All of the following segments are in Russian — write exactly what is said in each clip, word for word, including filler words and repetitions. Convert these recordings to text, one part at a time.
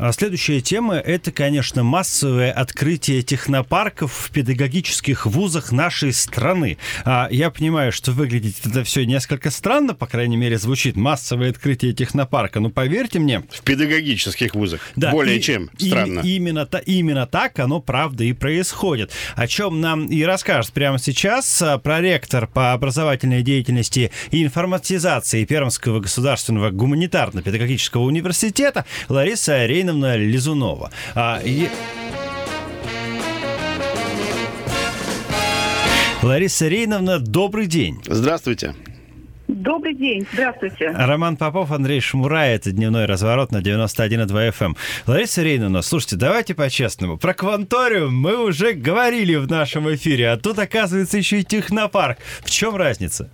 Следующая тема – это, конечно, массовое открытие технопарков в педагогических вузах нашей страны. Я понимаю, что выглядит это все несколько странно, по крайней мере, звучит массовое открытие технопарка, но поверьте мне… В педагогических вузах. Да, более и, чем странно. И, именно, именно так оно, правда, и происходит. О чем нам и расскажет прямо сейчас проректор по образовательной деятельности и информатизации Пермского государственного гуманитарно-педагогического университета Лариса Рейновна Лизунова. А, и... Лариса Рейновна, добрый день. Здравствуйте. Добрый день, здравствуйте. Роман Попов, Андрей Шмурай, это «Дневной разворот» на девяносто один и два эф эм. Лариса Рейновна, слушайте, давайте по-честному. Про кванториум мы уже говорили в нашем эфире, а тут, оказывается, еще и технопарк. В чем разница?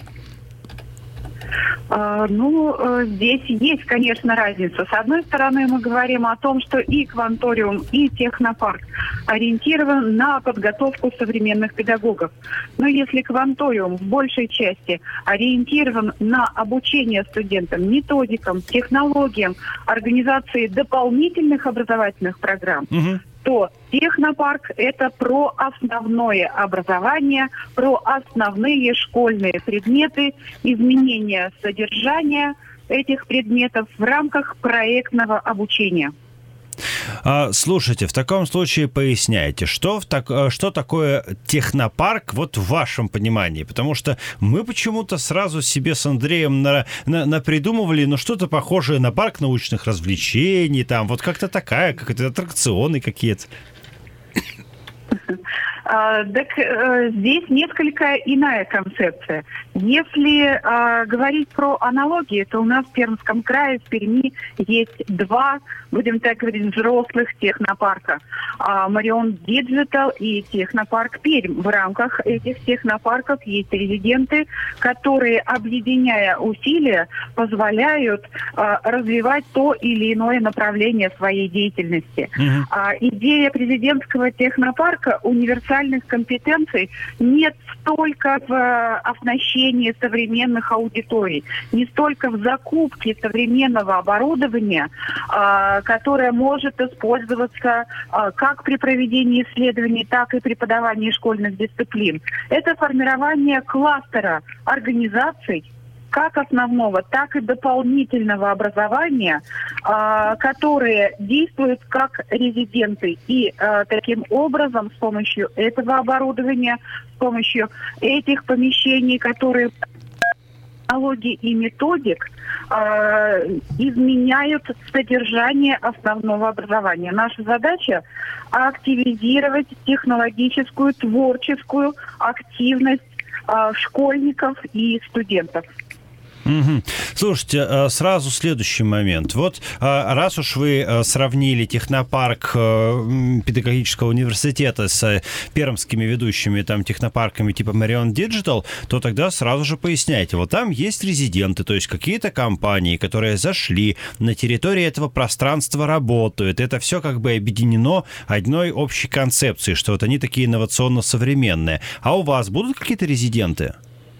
А, ну, здесь есть, конечно, разница. С одной стороны, мы говорим о том, что и кванториум, и технопарк ориентирован на подготовку современных педагогов. Но если кванториум в большей части ориентирован на обучение студентам методикам, технологиям, организации дополнительных образовательных программ, угу. то технопарк – это про основное образование, про основные школьные предметы, изменение содержания этих предметов в рамках проектного обучения. Слушайте, в таком случае поясняйте, что, в так, что такое технопарк вот в вашем понимании? Потому что мы почему-то сразу себе с Андреем на, на, напридумывали, ну, что-то похожее на парк научных развлечений, там, вот как-то такая, как это аттракционы какие-то. А, так а, здесь несколько иная концепция. Если а, говорить про аналогии, то у нас в Пермском крае, в Перми, есть два, будем так говорить, взрослых технопарка. А, Марион Диджитал и технопарк Пермь. В рамках этих технопарков есть резиденты, которые, объединяя усилия, позволяют а, развивать то или иное направление своей деятельности. Mm-hmm. А, идея президентского технопарка универсальная компетенций нет столько в оснащении современных аудиторий, не столько в закупке современного оборудования, которое может использоваться как при проведении исследований, так и преподавании школьных дисциплин. Это формирование кластера организаций, как основного, так и дополнительного образования, э, которые действуют как резиденты. И э, таким образом, с помощью этого оборудования, с помощью этих помещений, которые технологий и методик э, изменяют содержание основного образования. Наша задача – активизировать технологическую, творческую активность э, школьников и студентов. Угу. Слушайте, сразу следующий момент. Вот раз уж вы сравнили технопарк педагогического университета с пермскими ведущими там технопарками типа Marion Digital, то тогда сразу же поясняйте. Вот там есть резиденты, то есть какие-то компании, которые зашли на территории этого пространства, работают. Это все как бы объединено одной общей концепцией, что вот они такие инновационно-современные. А у вас будут какие-то резиденты?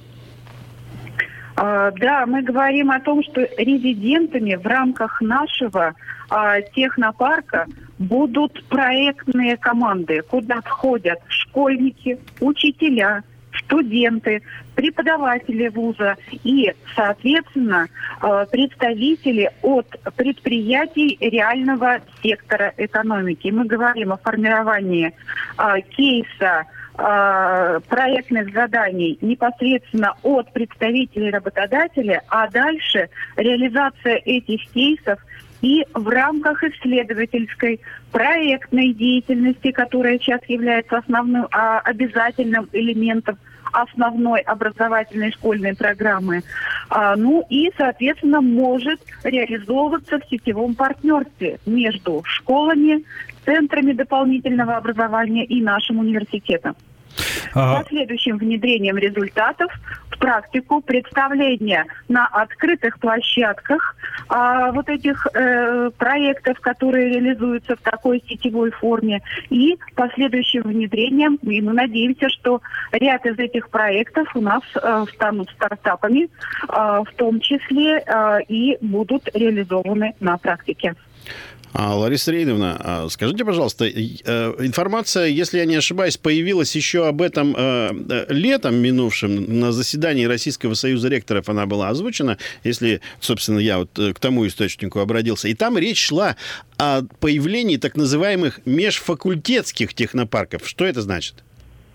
Uh, да, мы говорим о том, что резидентами в рамках нашего uh, технопарка будут проектные команды, куда входят школьники, учителя, студенты, преподаватели вуза и, соответственно, представители от предприятий реального сектора экономики. Мы говорим о формировании кейса проектных заданий непосредственно от представителей работодателя, а дальше реализация этих кейсов и в рамках исследовательской проектной деятельности, которая сейчас является основным а, обязательным элементом основной образовательной школьной программы. А, ну и, соответственно, может реализовываться в сетевом партнерстве между школами, центрами дополнительного образования и нашим университетом. А... Последующим внедрением результатов в практику, представления на открытых площадках а, вот этих э, проектов, которые реализуются в такой сетевой форме, и последующим внедрением, и мы надеемся, что ряд из этих проектов у нас э, станут стартапами, э, в том числе э, и будут реализованы на практике. А, Лариса Рейновна, скажите, пожалуйста, информация, если я не ошибаюсь, появилась еще об этом летом минувшим на заседании Российского союза ректоров, она была озвучена, если, собственно, я вот к тому источнику обратился. И там речь шла о появлении так называемых межфакультетских технопарков. Что это значит?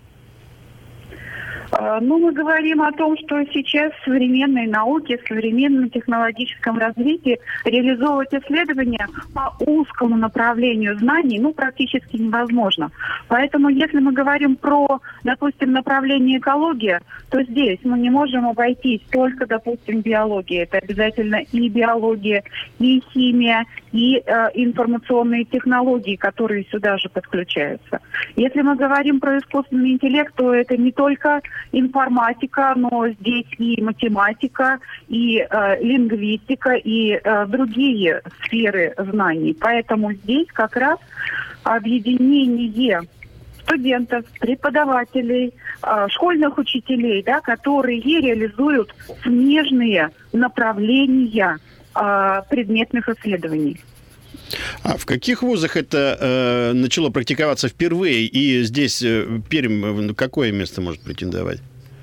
Ну, мы говорим о том, что сейчас в современной науке, в современном технологическом развитии реализовывать исследования по узкому направлению знаний, ну, практически невозможно. Поэтому, если мы говорим про, допустим, направление экология, то здесь мы не можем обойтись только, допустим, биологией. Это обязательно и биология, и химия, и э, информационные технологии, которые сюда же подключаются. Если мы говорим про искусственный интеллект, то это не только информатика, но здесь и математика, и э, лингвистика, и э, другие сферы знаний. Поэтому здесь как раз объединение студентов, преподавателей, э, школьных учителей, да, которые реализуют смежные направления э, предметных исследований. А в каких вузах это э, начало практиковаться впервые? И здесь э, Пермь на какое место может претендовать?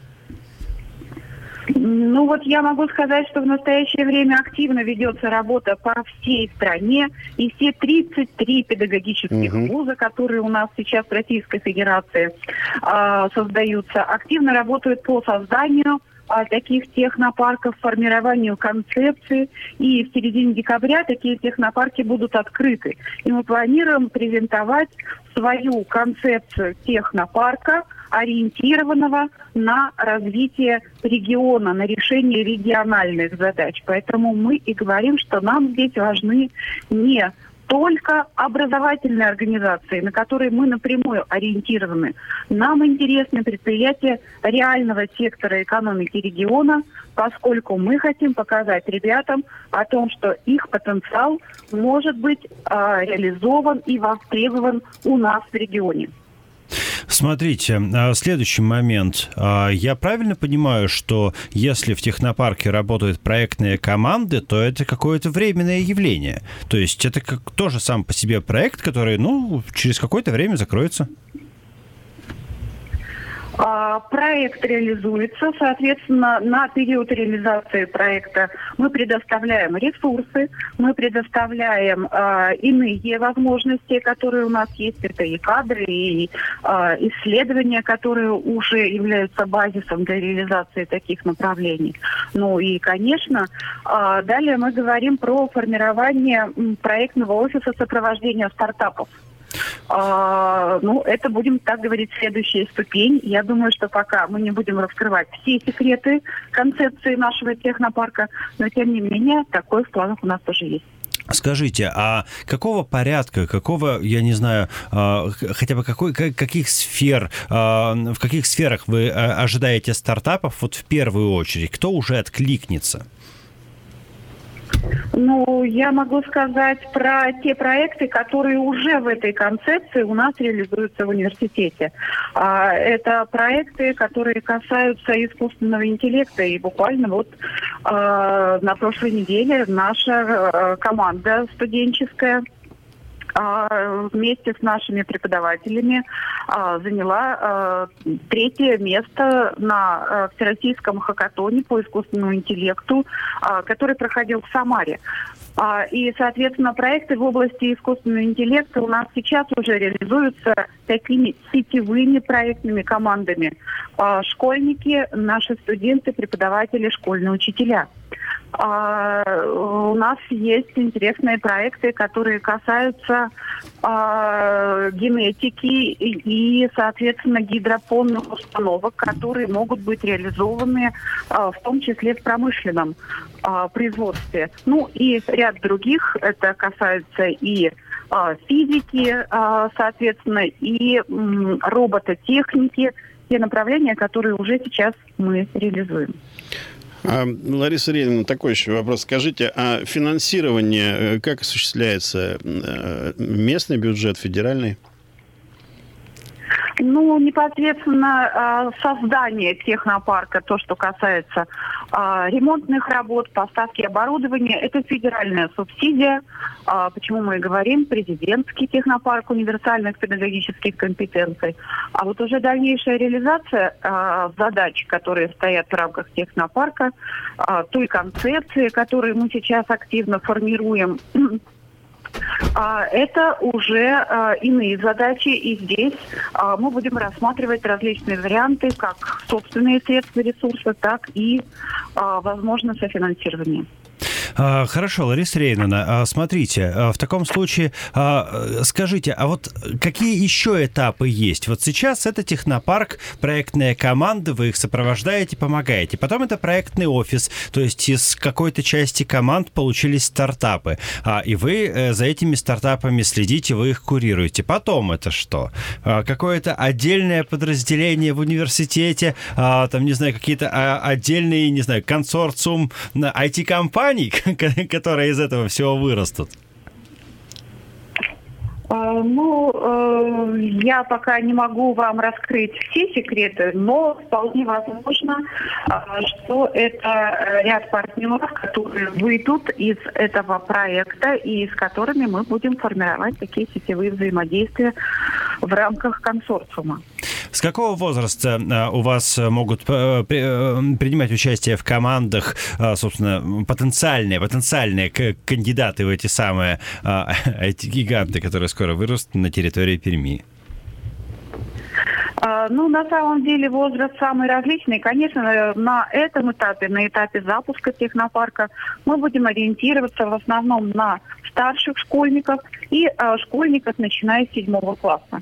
Ну вот я могу сказать, что в настоящее время активно ведется работа по всей стране. И все тридцать три педагогических uh-huh. вуза, которые у нас сейчас в Российской Федерации э, создаются, активно работают по созданию таких технопарков, формированию концепции. И в середине декабря такие технопарки будут открыты. И мы планируем презентовать свою концепцию технопарка, ориентированного на развитие региона, на решение региональных задач. Поэтому мы и говорим, что нам здесь важны не только образовательные организации, на которые мы напрямую ориентированы. Нам интересны предприятия реального сектора экономики региона, поскольку мы хотим показать ребятам о том, что их потенциал может быть э, реализован и востребован у нас в регионе. Смотрите, следующий момент. Я правильно понимаю, что если в технопарке работают проектные команды, то это какое-то временное явление? То есть это как тоже сам по себе проект, который, ну, через какое-то время закроется? Проект реализуется, соответственно, на период реализации проекта мы предоставляем ресурсы, мы предоставляем э, иные возможности, которые у нас есть, это и кадры, и э, исследования, которые уже являются базисом для реализации таких направлений. Ну и, конечно, э, далее мы говорим про формирование проектного офиса сопровождения стартапов. Uh, ну, это, будем так говорить, следующая ступень. Я думаю, что пока мы не будем раскрывать все секреты концепции нашего технопарка, но, тем не менее, такое в планах у нас тоже есть. Скажите, а какого порядка, какого, я не знаю, хотя бы какой, каких сфер, в каких сферах вы ожидаете стартапов вот в первую очередь? Кто уже откликнется? Ну, я могу сказать про те проекты, которые уже в этой концепции у нас реализуются в университете. Это проекты, которые касаются искусственного интеллекта. И буквально вот на прошлой неделе наша команда студенческая вместе с нашими преподавателями заняла третье место на всероссийском хакатоне по искусственному интеллекту, который проходил в Самаре. И, соответственно, проекты в области искусственного интеллекта у нас сейчас уже реализуются такими сетевыми проектными командами. Школьники, наши студенты, преподаватели, школьные учителя. У нас есть интересные проекты, которые касаются генетики и, соответственно, гидропонных установок, которые могут быть реализованы в том числе в промышленном производстве. Ну и ряд других, это касается и физики, соответственно, и робототехники, те направления, которые уже сейчас мы реализуем. А, Лариса Рейновна, такой еще вопрос. Скажите, а финансирование как осуществляется? Местный бюджет, федеральный? Ну, непосредственно э, создание технопарка, то, что касается э, ремонтных работ, поставки оборудования, это федеральная субсидия. Э, почему мы и говорим президентский технопарк универсальных педагогических компетенций. А вот уже дальнейшая реализация э, задач, которые стоят в рамках технопарка, э, той концепции, которую мы сейчас активно формируем, это уже а, иные задачи, и здесь а, мы будем рассматривать различные варианты, как собственные средства, ресурсы, так и, а, возможно, софинансирование. Хорошо, Лариса Рейновна, смотрите, в таком случае скажите, а вот какие еще этапы есть? Вот сейчас это технопарк, проектная команда, вы их сопровождаете, помогаете. Потом это проектный офис, то есть из какой-то части команд получились стартапы, и вы за этими стартапами следите, вы их курируете. Потом это что? Какое-то отдельное подразделение в университете, там, не знаю, какие-то отдельные, не знаю, консорциум ай ти-компаний, которые из этого всего вырастут? Ну, я пока не могу вам раскрыть все секреты, но вполне возможно, что это ряд партнеров, которые выйдут из этого проекта и с которыми мы будем формировать такие сетевые взаимодействия в рамках консорциума. С какого возраста у вас могут принимать участие в командах, собственно, потенциальные, потенциальные кандидаты в эти самые ай ти-гиганты, которые скоро вырастут на территории Перми? Ну, на самом деле возраст самый различный. Конечно, на этом этапе, на этапе запуска технопарка, мы будем ориентироваться в основном на старших школьников и школьников, начиная с седьмого класса.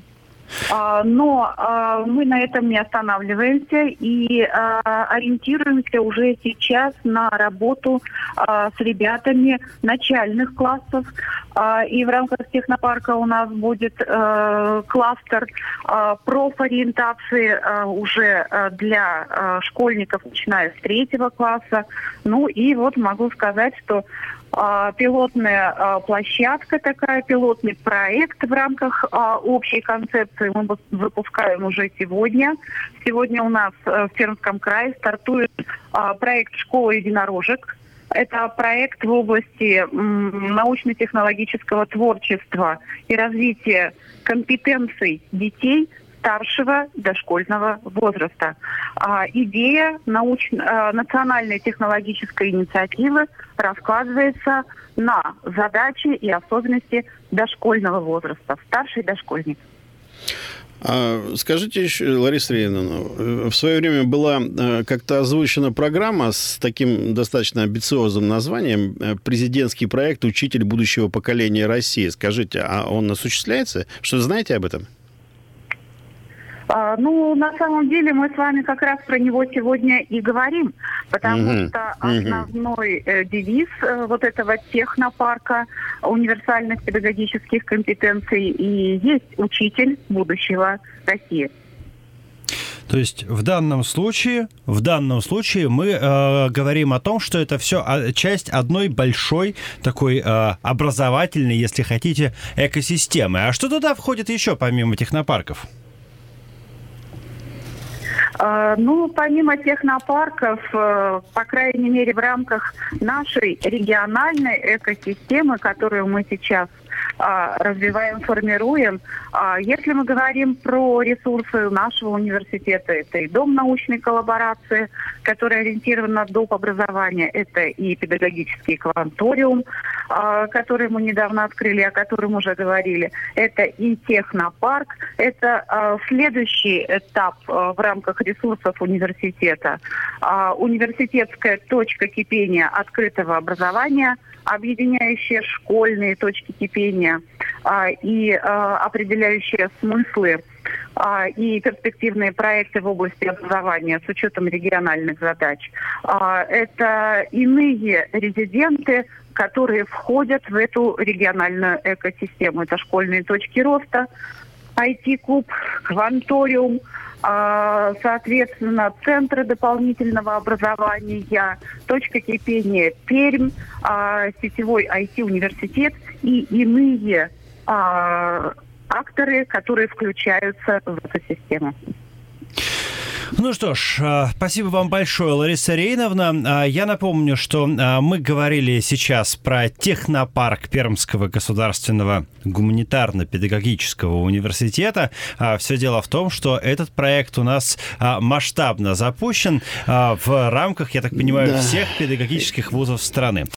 Но мы на этом не останавливаемся и ориентируемся уже сейчас на работу с ребятами начальных классов. И в рамках технопарка у нас будет кластер профориентации уже для школьников, начиная с третьего класса. Ну и вот могу сказать, что пилотная площадка такая, пилотный проект в рамках общей концепции мы выпускаем уже сегодня. Сегодня у нас в Пермском крае стартует проект «Школа единорожек». Это проект в области научно-технологического творчества и развития компетенций детей старшего дошкольного возраста. А, идея науч... а, национальной технологической инициативы раскладывается на задачи и особенности дошкольного возраста, старший дошкольник. А скажите еще, Лариса Рейновна, в свое время была как-то озвучена программа с таким достаточно амбициозным названием «Президентский проект «Учитель будущего поколения России». Скажите, а он осуществляется? Что знаете об этом? Ну, на самом деле мы с вами как раз про него сегодня и говорим, потому uh-huh. что основной uh-huh. девиз вот этого технопарка универсальных педагогических компетенций и есть учитель будущего России. То есть в данном случае, в данном случае мы э, говорим о том, что это все часть одной большой такой э, образовательной, если хотите, экосистемы. А что туда входит еще помимо технопарков? Ну, помимо технопарков, по крайней мере, в рамках нашей региональной экосистемы, которую мы сейчас развиваем, формируем. Если мы говорим про ресурсы нашего университета, это и Дом научной коллаборации, который ориентирован на доп. Образование, это и педагогический кванториум, который мы недавно открыли, о котором уже говорили, это и технопарк, это следующий этап в рамках ресурсов университета. Университетская точка кипения открытого образования, объединяющие школьные точки кипения а, и а, определяющие смыслы а, и перспективные проекты в области образования с учетом региональных задач. А, это иные резиденты, которые входят в эту региональную экосистему. Это школьные точки роста, ай ти-клуб, кванториум, соответственно, центры дополнительного образования, точка кипения Пермь, сетевой ай ти-университет и иные акторы, которые включаются в эту систему. Ну что ж, спасибо вам большое, Лариса Рейновна. Я напомню, что мы говорили сейчас про технопарк Пермского государственного гуманитарно-педагогического университета. Все дело в том, что этот проект у нас масштабно запущен в рамках, я так понимаю, да. всех педагогических вузов страны.